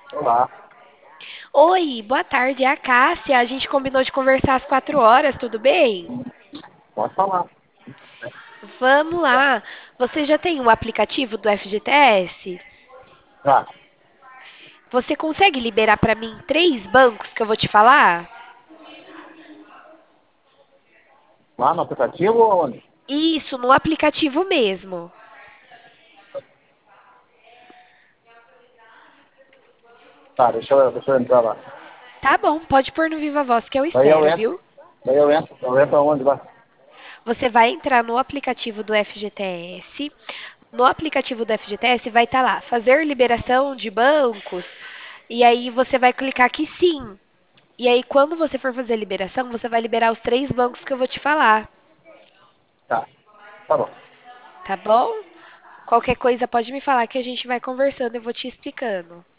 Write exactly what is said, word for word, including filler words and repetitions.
Olá, Oi, boa tarde, é a Cássia. A gente combinou de conversar às quatro horas, tudo bem? pode falar. Vamos lá. Você já tem o aplicativo do F G T S? Tá, Você consegue liberar para mim três bancos que eu vou te falar? lá no aplicativo ou onde? Isso, no aplicativo mesmo. Tá, deixa eu, deixa eu entrar lá. Tá bom, pode pôr no Viva Voz que eu Daí eu espero, entro, viu? daí eu entro, eu entro aonde lá? Você vai entrar no aplicativo do F G T S. No aplicativo do F G T S vai estar lá, fazer liberação de bancos. E aí você vai clicar que sim. E aí, quando você for fazer a liberação, você vai liberar os três bancos que eu vou te falar, Tá, tá bom. tá bom? Qualquer coisa pode me falar que a gente vai conversando, eu vou te explicando.